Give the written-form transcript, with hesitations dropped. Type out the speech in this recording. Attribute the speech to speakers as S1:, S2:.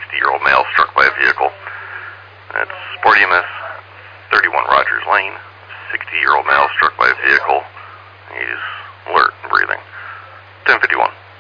S1: 60-year-old male struck by a vehicle. That's Sport EMS 31 Rogers Lane. 60-year-old male struck by a vehicle. He's alert and breathing. 1051.